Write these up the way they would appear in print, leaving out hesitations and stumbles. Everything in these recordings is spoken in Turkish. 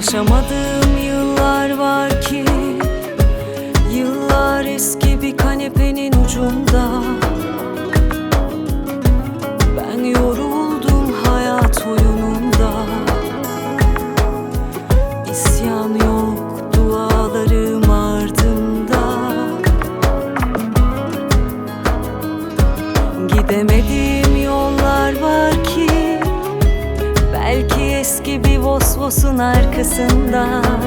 Konuşamadığım yıllar var ki, yıllar eski bir kanepenin ucunda. Ben yoruldum hayat oyununda. İsyan yok, dualarım ardımda. Gidemediğim yollar var ki, belki eski bir Vosvos'un arkasında.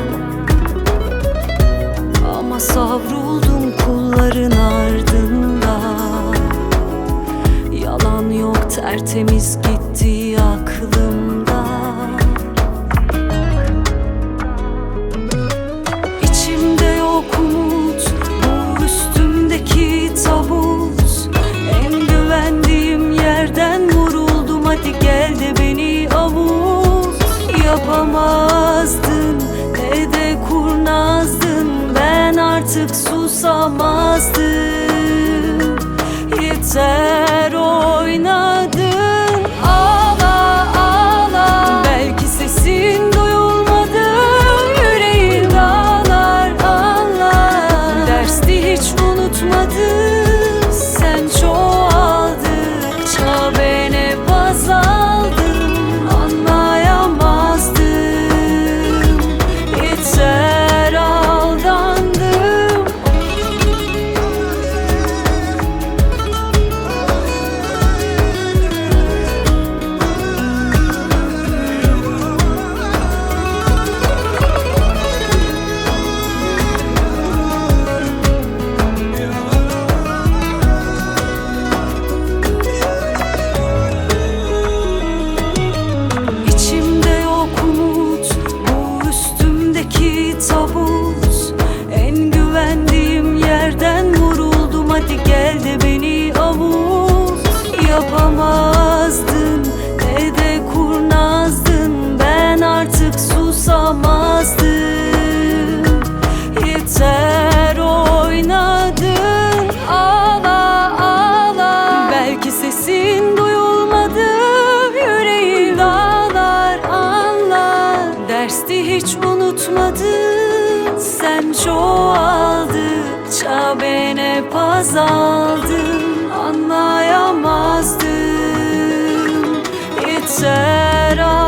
Ama savruldum kulların ardında. Yalan yok, tertemiz gitti aklımda. İçimde yok umut, bu üstümdeki tabut. En güvendiğim yerden vuruldum, hadi gel de beni avut. Yapamazdın, ne de kurnazdın, ben artık susamazdım. Yeter oynadın, ağla ağla. Belki sesin duyulmadı, yüreğin dağlar ağlar. Dersti hiç unutmadı, sen çoğaldıkça ben hep azaldım. Anlayamazdım, yeter aldandım. İçimde yok umut, bu üstümdeki tabut. En güvendiğim yerden vuruldum, hadi gel de beni avut. Yapamazdın, ne de kurnazdın, ben artık susamazdım. Yeter oynadın, ağla ağla. Belki sesin duyulmadı, yüreğim dağlar anlar. Dersti hiç unutmadın, sen çoğaldıkça ben hep azaldım. Anlayamazdım, yeter